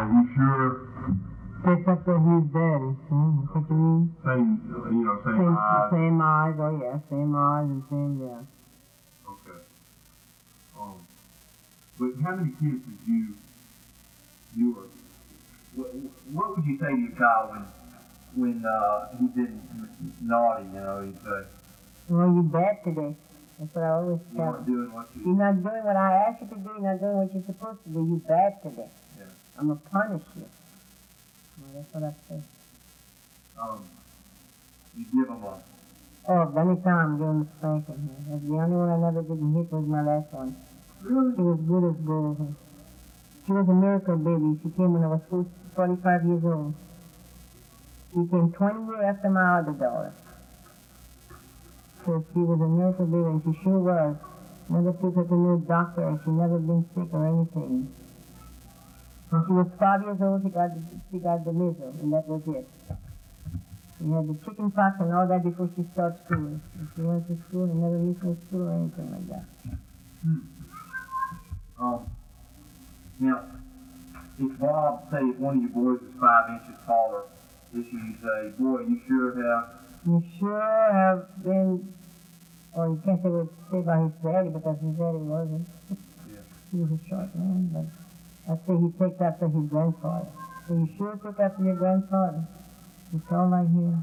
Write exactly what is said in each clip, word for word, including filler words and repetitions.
Are you sure? Except that he's daddy. Hmm, what you mean? Same, you know, same, Same, eyes. same eyes, oh yeah, same eyes and same, yeah. Okay. Um, but how many kids did you, you were, what, what would you say to your child when, when, uh, he did naughty, you know, he'd say, Well, you bad today. That's what I always you tell weren't him. doing what you, You're not doing what I asked you to do, you're not doing what you're supposed to do, you bad today. yeah. I'm gonna punish you. Well, that's what I say. um, you give them a, Oh, any time, give him a spanking. That's the only one I never didn't hit was my last one. really? She was good as gold. She was a miracle baby. She came when I was forty-five years old. She came twenty years after my other daughter. So she was a miracle baby, and she sure was. Never took her to no doctor, and she never been sick or anything. When she was five years old, she got the, she got the measles, and that was it. She had the chicken pox and all that before she started school. And she went to school and never missed no school or anything like that. Hmm. Um, now, if Bob, say if one of your boys is five inches taller, if you say, boy, you sure have, You sure have been, or you can't say what say about his daddy because his daddy wasn't. yeah. He was a short man, but I say he takes after his grandfather. So you sure took after your grandfather. It's all right here.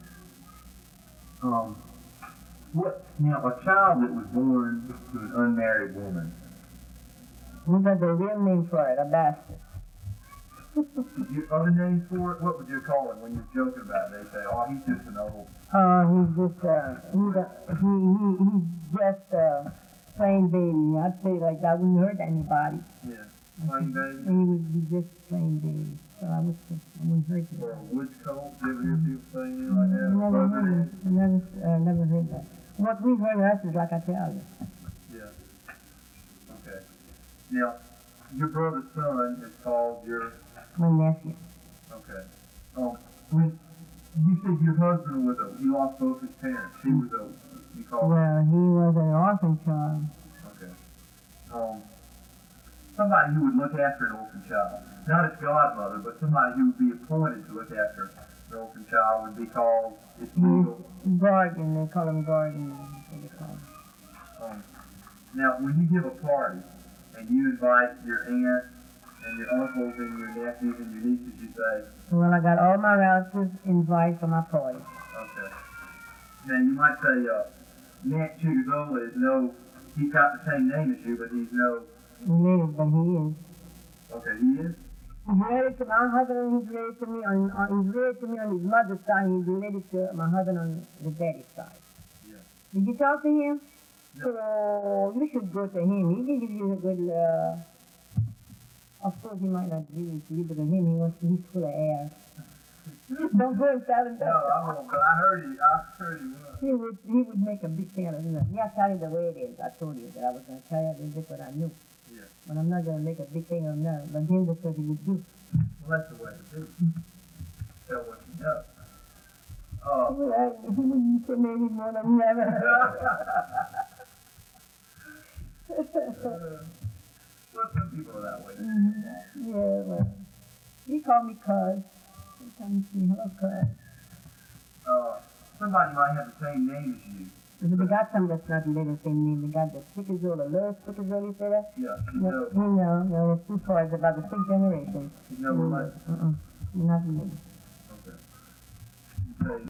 Um, what, now, a child that was born to an unmarried woman, We got the real name for it, a bastard. is your other name for it? What would you call it when you're joking about it? They say, oh, he's just an old, Oh, he's just, uh, he's, a, he, he, he's just a plain baby. I'd say it like that. I wouldn't hurt anybody. yeah, plain baby, He would be just plain baby. So I would say, I wouldn't hurt you. or a woods colt. You ever hear people say anything like that? I never Or heard buzzard it. I never, uh, never heard that. What we've heard of us is like I tell you. Yeah. Okay. Now, your brother's son is called your, My nephew. okay. Um, when you said your husband was a, he lost both his parents. He was a, you call Well, he was an orphan child. okay. Um, somebody who would look after an orphan child. Not his godmother, but somebody who would be appointed to look after an orphan child would be called, it's legal. Guardian, they call him guardian. That's what they call him. Um, now, when you give a party and you invite your aunt and your uncles and your nephews and your nieces, you say, Well, I got all my relatives invited for my party. okay. Now, you might say, uh, Nat Chigazola is no, he's got the same name as you, but he's no, Related, but he is. okay, he is? He's related to my husband, and he's related to me on, on he's related to me on his mother's side. He's related to my husband on the daddy's side. Yeah. Did you talk to him? No. So you should go to him. He can give you a good. Uh, of course, he might not give it to you, but to him, he wants. He's full of air. Don't go and tell him that. No, I won't, but I heard he, I heard he was. He would. He would make a big thing out of it. Yeah, I tell you the way it is. I told you that I was going to tell you this what I knew. Yeah. But I'm not going to make a big thing of that. But him, that's what he would do. Well, that's the way to do it. Tell what you know. Uh, Well, I, he wouldn't say maybe more than never. uh, well, some people are that way. Mm-hmm. Yeah, well, he called me Cuz. He called me hello, Cuz. Uh, somebody might have the same name as you. But they got some that's not related to the same name. They got the Chickazola, little Chickazola, you say that? Yeah, you No, know, you know, no, it's too far. It's about the sixth generation. you know, like, Uh-uh. Not related. okay. You say